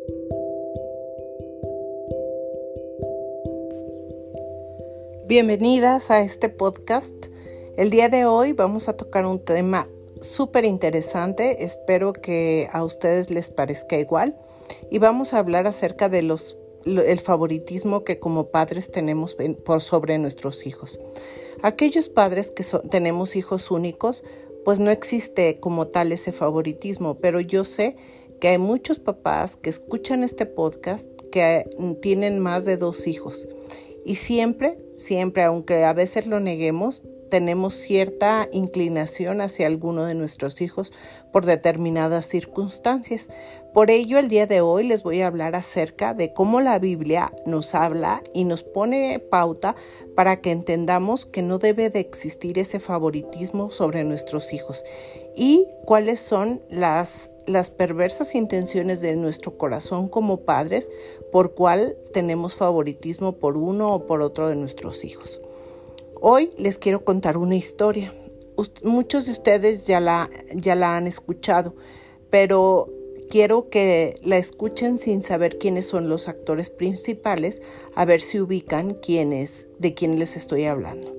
Bienvenidas a este podcast. El día de hoy vamos a tocar un tema súper interesante. Espero que a ustedes les parezca igual. Y vamos a hablar acerca de el favoritismo que como padres tenemos sobre nuestros hijos. Aquellos padres que tenemos hijos únicos, pues no existe como tal ese favoritismo, pero yo sé que hay muchos papás que escuchan este podcast que tienen más de 2 hijos. Y siempre, aunque a veces lo neguemos, tenemos cierta inclinación hacia alguno de nuestros hijos por determinadas circunstancias. Por ello, el día de hoy les voy a hablar acerca de cómo la Biblia nos habla y nos pone pauta para que entendamos que no debe de existir ese favoritismo sobre nuestros hijos y cuáles son las perversas intenciones de nuestro corazón como padres por cuál tenemos favoritismo por uno o por otro de nuestros hijos. Hoy les quiero contar una historia. Muchos de ustedes ya la han escuchado, pero quiero que la escuchen sin saber quiénes son los actores principales, a ver si ubican de quién les estoy hablando.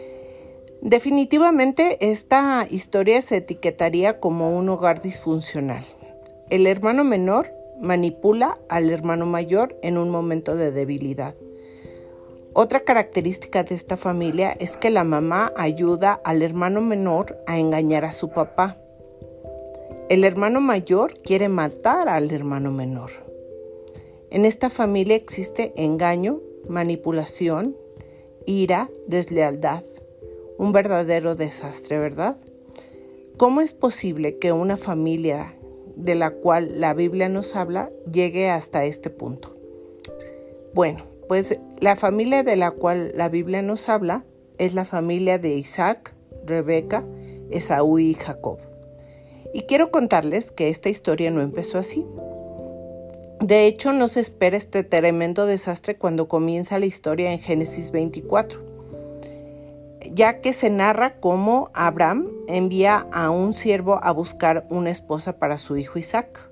Definitivamente esta historia se etiquetaría como un hogar disfuncional. El hermano menor manipula al hermano mayor en un momento de debilidad. Otra característica de esta familia es que la mamá ayuda al hermano menor a engañar a su papá. El hermano mayor quiere matar al hermano menor. En esta familia existe engaño, manipulación, ira, deslealtad. Un verdadero desastre, ¿verdad? ¿Cómo es posible que una familia de la cual la Biblia nos habla llegue hasta este punto? Bueno, pues la familia de la cual la Biblia nos habla es la familia de Isaac, Rebeca, Esaú y Jacob. Y quiero contarles que esta historia no empezó así. De hecho, no se espera este tremendo desastre cuando comienza la historia en Génesis 24, ya que se narra cómo Abraham envía a un siervo a buscar una esposa para su hijo Isaac.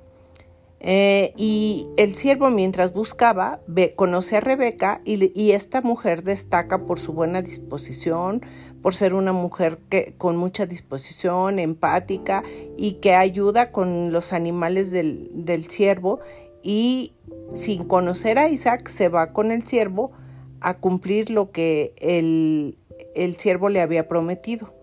Y el siervo, mientras buscaba, conoce a Rebeca y esta mujer destaca por su buena disposición, por ser una mujer con mucha disposición, empática y que ayuda con los animales del siervo, y sin conocer a Isaac se va con el siervo a cumplir lo que el siervo le había prometido.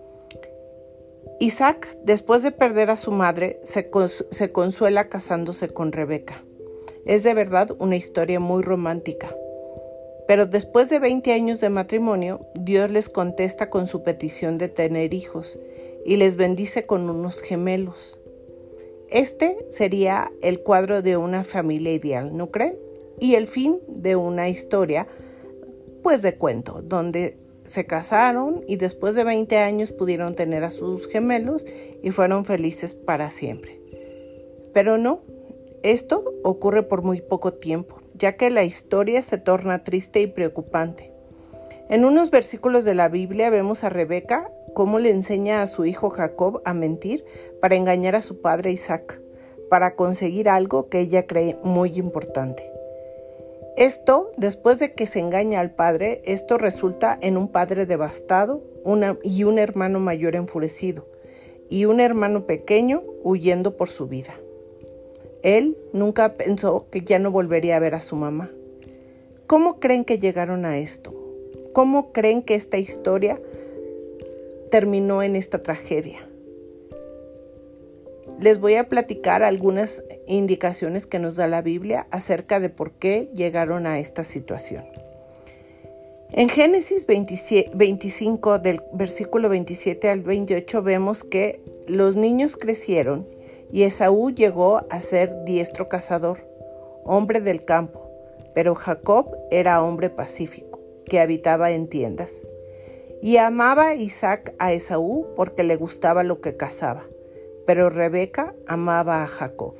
Isaac, después de perder a su madre, se consuela casándose con Rebeca. Es de verdad una historia muy romántica. Pero después de 20 años de matrimonio, Dios les contesta con su petición de tener hijos y les bendice con unos gemelos. Este sería el cuadro de una familia ideal, ¿no creen? Y el fin de una historia, pues de cuento, donde se casaron y después de 20 años pudieron tener a sus gemelos y fueron felices para siempre. Pero no, esto ocurre por muy poco tiempo, ya que la historia se torna triste y preocupante. En unos versículos de la Biblia vemos a Rebeca cómo le enseña a su hijo Jacob a mentir para engañar a su padre Isaac, para conseguir algo que ella cree muy importante. Esto, después de que se engaña al padre, esto resulta en un padre devastado y un hermano mayor enfurecido y un hermano pequeño huyendo por su vida. Él nunca pensó que ya no volvería a ver a su mamá. ¿Cómo creen que llegaron a esto? ¿Cómo creen que esta historia terminó en esta tragedia? Les voy a platicar algunas indicaciones que nos da la Biblia acerca de por qué llegaron a esta situación. En Génesis 25, del versículo 27 al 28, vemos que los niños crecieron y Esaú llegó a ser diestro cazador, hombre del campo, pero Jacob era hombre pacífico, que habitaba en tiendas. Y amaba Isaac a Esaú porque le gustaba lo que cazaba, pero Rebeca amaba a Jacob.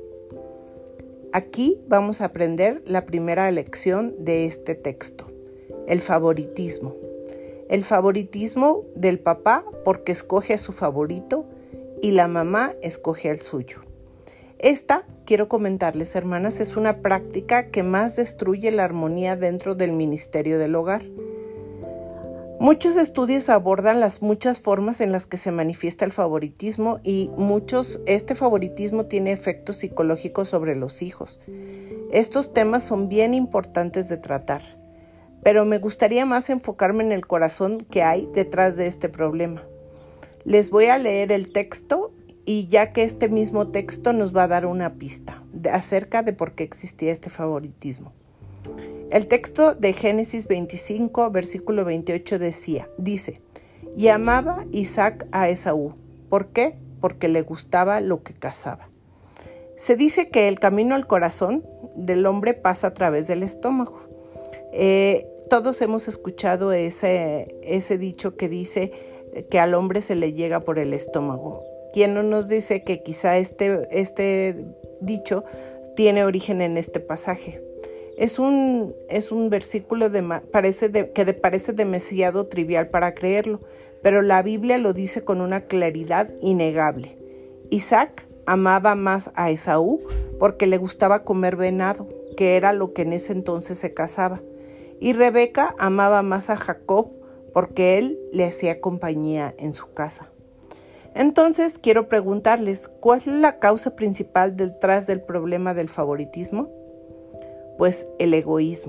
Aquí vamos a aprender la primera lección de este texto, el favoritismo. El favoritismo del papá porque escoge a su favorito y la mamá escoge al suyo. Esta quiero comentarles, hermanas, es una práctica que más destruye la armonía dentro del ministerio del hogar. Muchos estudios abordan las muchas formas en las que se manifiesta el favoritismo y este favoritismo tiene efectos psicológicos sobre los hijos. Estos temas son bien importantes de tratar, pero me gustaría más enfocarme en el corazón que hay detrás de este problema. Les voy a leer el texto y ya que este mismo texto nos va a dar una pista acerca de por qué existía este favoritismo. El texto de Génesis 25, versículo 28 dice, y amaba Isaac a Esaú. ¿Por qué? Porque le gustaba lo que cazaba. Se dice que el camino al corazón del hombre pasa a través del estómago. Todos hemos escuchado ese dicho que dice que al hombre se le llega por el estómago. ¿Quién no nos dice que quizá este dicho tiene origen en este pasaje? Es un versículo que parece demasiado trivial para creerlo, pero la Biblia lo dice con una claridad innegable. Isaac amaba más a Esaú porque le gustaba comer venado, que era lo que en ese entonces se cazaba. Y Rebeca amaba más a Jacob porque él le hacía compañía en su casa. Entonces quiero preguntarles, ¿cuál es la causa principal detrás del problema del favoritismo? Pues el egoísmo.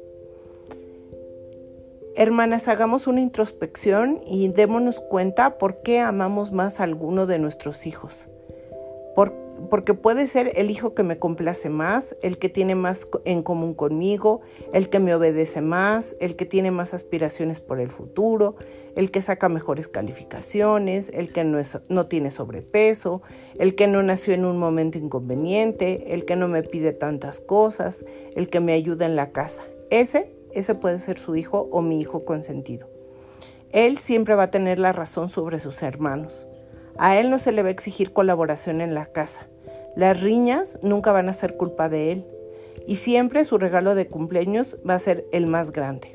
Hermanas, hagamos una introspección y démonos cuenta por qué amamos más a alguno de nuestros hijos. Porque puede ser el hijo que me complace más, el que tiene más en común conmigo, el que me obedece más, el que tiene más aspiraciones por el futuro, el que saca mejores calificaciones, el que no tiene sobrepeso, el que no nació en un momento inconveniente, el que no me pide tantas cosas, el que me ayuda en la casa. Ese puede ser su hijo o mi hijo consentido. Él siempre va a tener la razón sobre sus hermanos. A él no se le va a exigir colaboración en la casa. Las riñas nunca van a ser culpa de él. Y siempre su regalo de cumpleaños va a ser el más grande.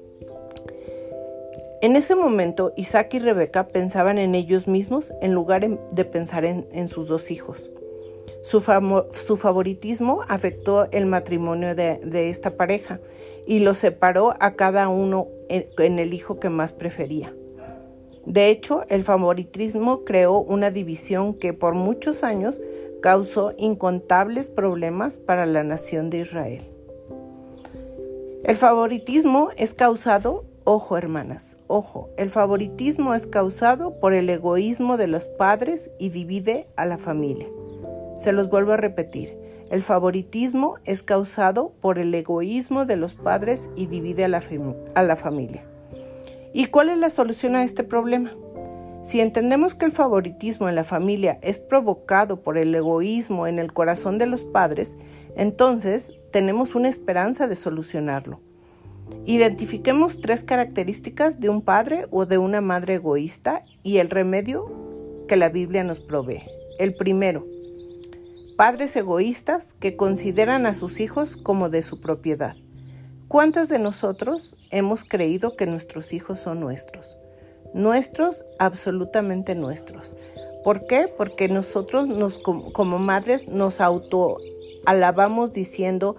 En ese momento, Isaac y Rebeca pensaban en ellos mismos en lugar de pensar en sus dos hijos. Su favoritismo afectó el matrimonio de esta pareja y los separó a cada uno en el hijo que más prefería. De hecho, el favoritismo creó una división que por muchos años causó incontables problemas para la nación de Israel. El favoritismo es causado, ojo hermanas, el favoritismo es causado por el egoísmo de los padres y divide a la familia. Se los vuelvo a repetir, el favoritismo es causado por el egoísmo de los padres y divide a la familia. ¿Y cuál es la solución a este problema? Si entendemos que el favoritismo en la familia es provocado por el egoísmo en el corazón de los padres, entonces tenemos una esperanza de solucionarlo. Identifiquemos 3 características de un padre o de una madre egoísta y el remedio que la Biblia nos provee. El primero, padres egoístas que consideran a sus hijos como de su propiedad. ¿Cuántos de nosotros hemos creído que nuestros hijos son nuestros? Nuestros, absolutamente nuestros. ¿Por qué? Porque nosotros como madres nos autoalabamos diciendo,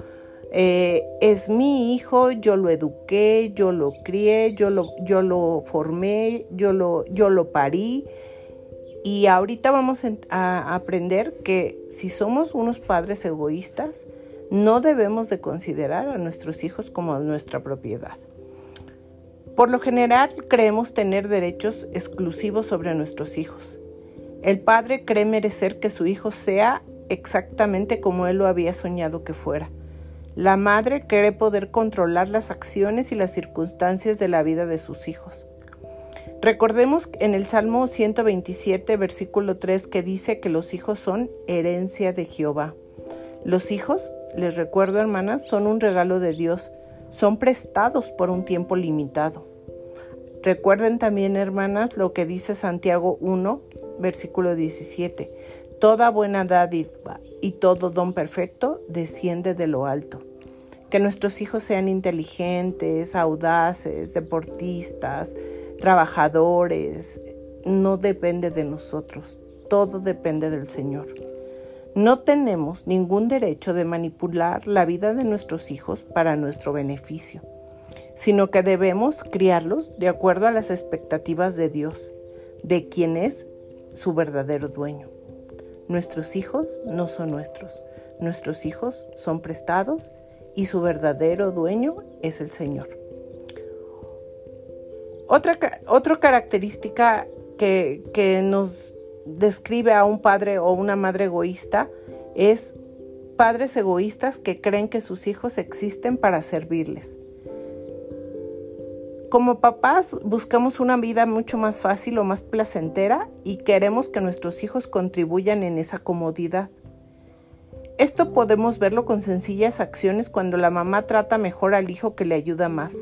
es mi hijo, yo lo eduqué, yo lo crié, yo lo formé, yo lo parí. Y ahorita vamos a aprender que si somos unos padres egoístas, no debemos de considerar a nuestros hijos como nuestra propiedad. Por lo general, creemos tener derechos exclusivos sobre nuestros hijos. El padre cree merecer que su hijo sea exactamente como él lo había soñado que fuera. La madre cree poder controlar las acciones y las circunstancias de la vida de sus hijos. Recordemos en el Salmo 127, versículo 3, que dice que los hijos son herencia de Jehová. Los hijos, les recuerdo hermanas, son un regalo de Dios, son prestados por un tiempo limitado. Recuerden también hermanas lo que dice Santiago 1, versículo 17. Toda buena dádiva y todo don perfecto desciende de lo alto. Que nuestros hijos sean inteligentes, audaces, deportistas, trabajadores, no depende de nosotros, todo depende del Señor. No tenemos ningún derecho de manipular la vida de nuestros hijos para nuestro beneficio, sino que debemos criarlos de acuerdo a las expectativas de Dios, de quien es su verdadero dueño. Nuestros hijos no son nuestros hijos son prestados y su verdadero dueño es el Señor. Otra característica que nos describe a un padre o una madre egoísta es padres egoístas que creen que sus hijos existen para servirles. Como papás buscamos una vida mucho más fácil o más placentera y queremos que nuestros hijos contribuyan en esa comodidad. Esto podemos verlo con sencillas acciones cuando la mamá trata mejor al hijo que le ayuda más.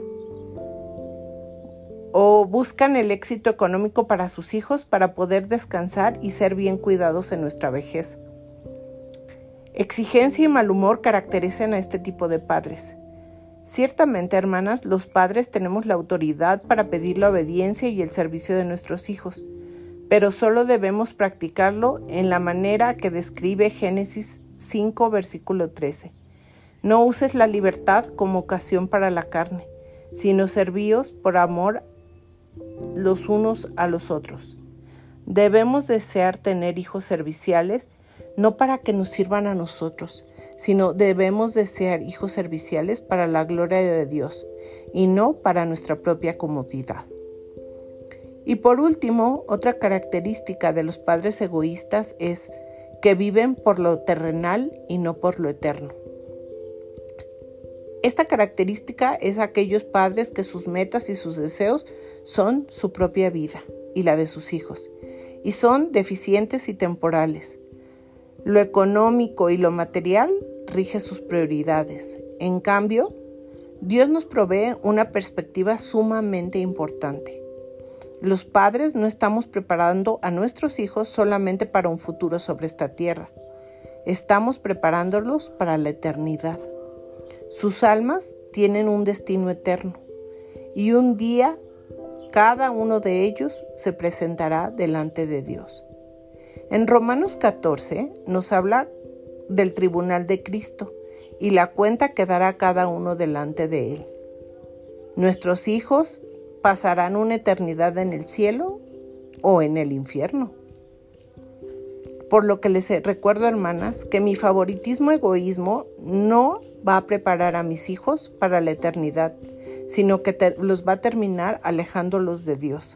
O buscan el éxito económico para sus hijos para poder descansar y ser bien cuidados en nuestra vejez. Exigencia y mal humor caracterizan a este tipo de padres. Ciertamente, hermanas, los padres tenemos la autoridad para pedir la obediencia y el servicio de nuestros hijos, pero solo debemos practicarlo en la manera que describe Génesis 5, versículo 13. No uses la libertad como ocasión para la carne, sino servíos por amor los unos a los otros. Debemos desear tener hijos serviciales, no para que nos sirvan a nosotros, sino debemos desear hijos serviciales para la gloria de Dios y no para nuestra propia comodidad. Y por último, otra característica de los padres egoístas es que viven por lo terrenal y no por lo eterno. Esta característica es aquellos padres que sus metas y sus deseos son su propia vida y la de sus hijos, y son deficientes y temporales. Lo económico y lo material rige sus prioridades. En cambio, Dios nos provee una perspectiva sumamente importante. Los padres no estamos preparando a nuestros hijos solamente para un futuro sobre esta tierra. Estamos preparándolos para la eternidad. Sus almas tienen un destino eterno y un día cada uno de ellos se presentará delante de Dios. En Romanos 14 nos habla del tribunal de Cristo y la cuenta que dará cada uno delante de Él. Nuestros hijos pasarán una eternidad en el cielo o en el infierno. Por lo que les recuerdo, hermanas, que mi egoísmo no va a preparar a mis hijos para la eternidad, sino que los va a terminar alejándolos de Dios.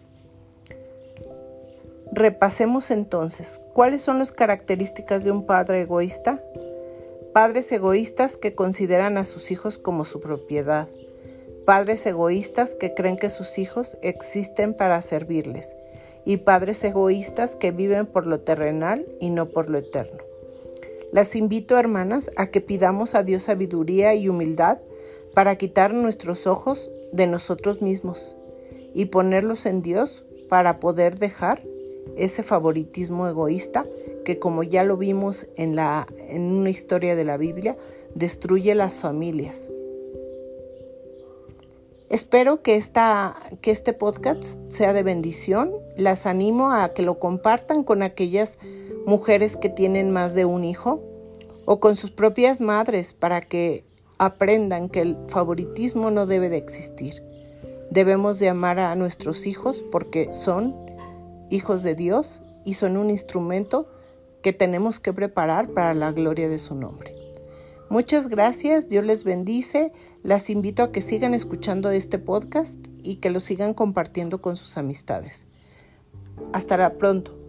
Repasemos entonces, ¿cuáles son las características de un padre egoísta? Padres egoístas que consideran a sus hijos como su propiedad. Padres egoístas que creen que sus hijos existen para servirles. Y padres egoístas que viven por lo terrenal y no por lo eterno. Las invito, hermanas, a que pidamos a Dios sabiduría y humildad para quitar nuestros ojos de nosotros mismos y ponerlos en Dios para poder dejar ese favoritismo egoísta que, como ya lo vimos en una historia de la Biblia, destruye las familias. Espero que este podcast sea de bendición. Las animo a que lo compartan con aquellas mujeres que tienen más de un hijo o con sus propias madres para que aprendan que el favoritismo no debe de existir. Debemos de amar a nuestros hijos porque son hijos de Dios y son un instrumento que tenemos que preparar para la gloria de su nombre. Muchas gracias, Dios les bendice. Las invito a que sigan escuchando este podcast y que lo sigan compartiendo con sus amistades. Hasta pronto.